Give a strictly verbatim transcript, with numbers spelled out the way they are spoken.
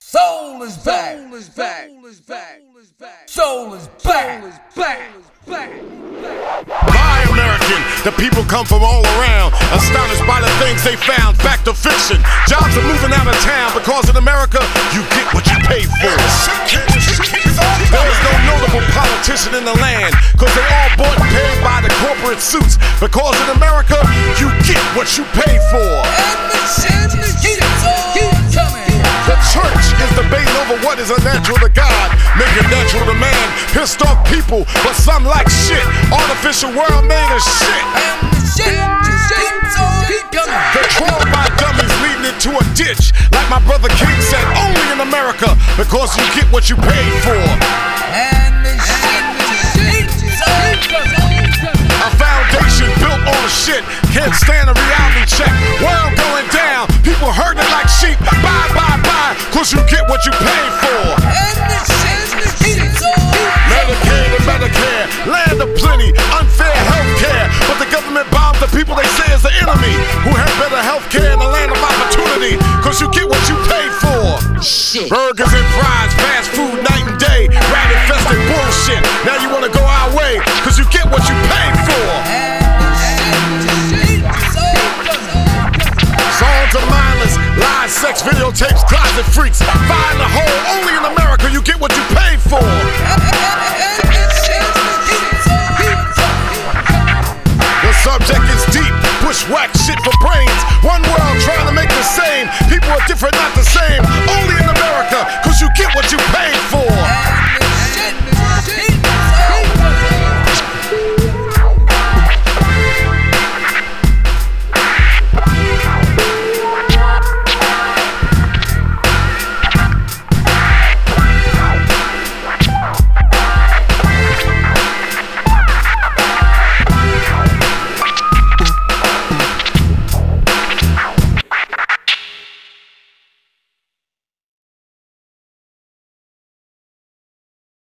Soul is back. Soul is back. Soul is back. Soul is back. Soul is back. Buy American, the people come from all around, astonished by the things they found. Back to fiction. Jobs are moving out of town because in America, you get what you pay for. There is no notable politician in the land, cause they all bought and paid by the corporate suits. Because in America, you get what you pay for. The church is debating over what is unnatural to God, make it natural to man. Pissed off people, but some like shit. Artificial world made of shit. Controlled by dummies, leading it to a ditch. Like my brother King said, only in America, because you get what you pay for. A foundation built on shit, can't stand a reality check. World going down, people hurting like sheep. Bye, bye, bye, cause you get what you pay for. Medicaid and Medicare, land of plenty, unfair health care. But the government bombs the people they say is the enemy, who have better health care in the land of opportunity. Cause you get what you pay for. Shit. Burgers and fries, fast food night and day, rat infested bullshit. Now you wanna go our way, cause you get what you pay for. Songs are mindless, lies, sex, videotapes, closet freaks. Fire in the hole, only in America you get what you pay for. The subject is deep, bushwhack shit for brains. One world trying to make the same. People are different, not the same.